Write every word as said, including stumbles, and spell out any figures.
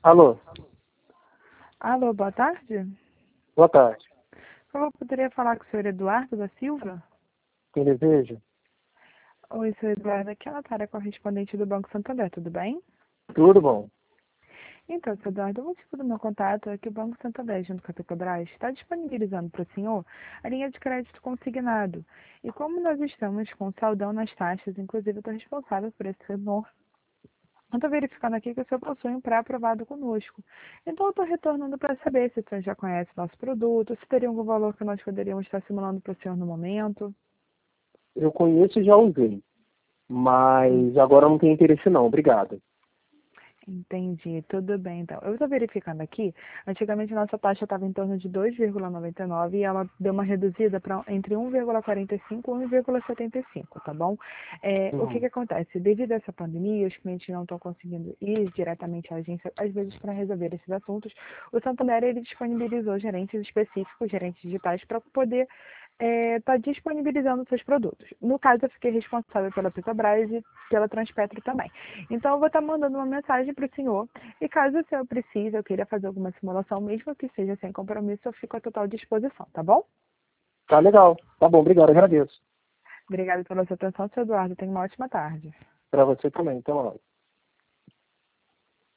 Alô, Alô, boa tarde. boa tarde. Por favor, poderia falar com o senhor Eduardo da Silva? Quem deseja? Oi, senhor Eduardo, aqui é a Natália, correspondente do Banco Santander, tudo bem? Tudo bom? Então, senhor Eduardo, o motivo do meu contato é que o Banco Santander, junto com a Petrobras, está disponibilizando para o senhor a linha de crédito consignado. E como nós estamos com saldão nas taxas, inclusive eu estou responsável por esse setor, eu estou verificando aqui que o senhor possui um pré-aprovado conosco. Então, eu estou retornando para saber se o senhor já conhece nosso produto, se teria algum valor que nós poderíamos estar simulando para o senhor no momento. Eu conheço e já usei, mas agora não tenho interesse não, obrigado. Entendi, tudo bem então. Eu estou verificando aqui, antigamente nossa taxa estava em torno de dois vírgula noventa e nove e ela deu uma reduzida para entre um vírgula quarenta e cinco e um vírgula setenta e cinco, tá bom? É, o que Uhum. que acontece? Devido a essa pandemia, os clientes não estão conseguindo ir diretamente à agência, às vezes para resolver esses assuntos, o Santander ele disponibilizou gerentes específicos, gerentes digitais, para poder está disponibilizando seus produtos. No caso, eu fiquei responsável pela Petrobras e pela Transpetro também. Então, eu vou estar mandando uma mensagem para o senhor. E caso o senhor precise, eu queira fazer alguma simulação, mesmo que seja sem compromisso, eu fico à total disposição, tá bom? Tá legal, tá bom, obrigado, agradeço. Obrigada pela sua atenção, senhor Eduardo. Tenha uma ótima tarde. Para você também, então, ó.